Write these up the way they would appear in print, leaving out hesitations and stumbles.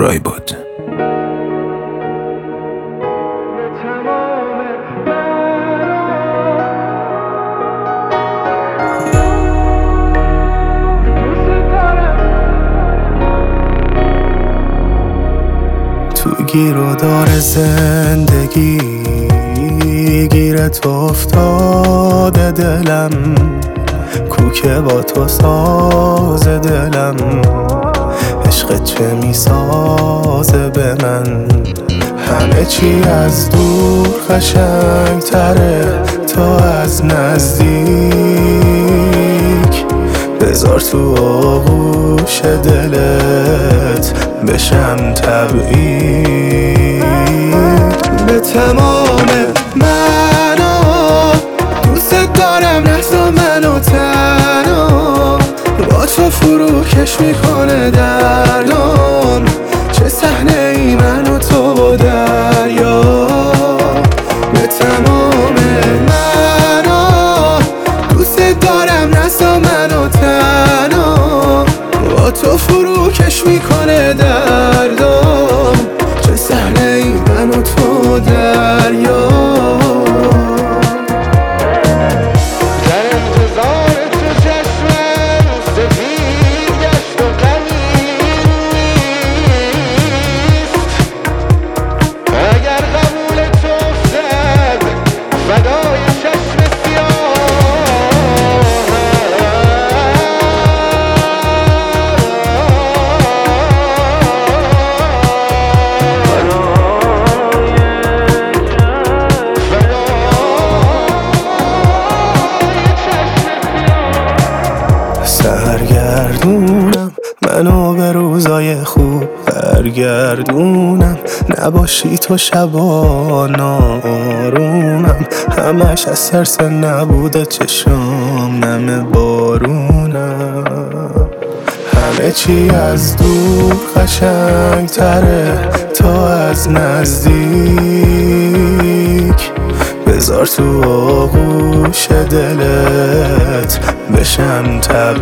رایبود. تو گیر و دار زندگی گیرت افتاده دلم، کوکه با تو ساز دلم، عشقت چه میسازه به من. همه چی از دور قشنگ تره تا از نزدیک، بذار تو آغوش دلت بشم تبعید. به تمام منو دوست دارم، نذار منو تنها، با تو فروکش میکنه دردم، چه صحنه ای من و تو با دریا. به تمام منو دوست دارم، نذار منو تنها، با تو فروکش میکنه دردم، چه صحنه ای من و تو دریا. سرگردونم منو به روزای خوب برگردونم، نباشی تو شبا نارومم، همش از ترس نبوده چشم نم بارونم. همه چی از دور قشنگ تره تا از نزدیک، بذار تو آغوش دلت بشم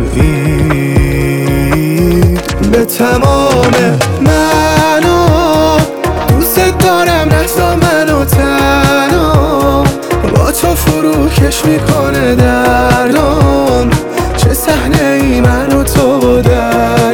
تبعید. به تمام منو دوست دارم، نذار منو تنها، با تو فروکش میکنه دردم، چه صحنه ای من و تو با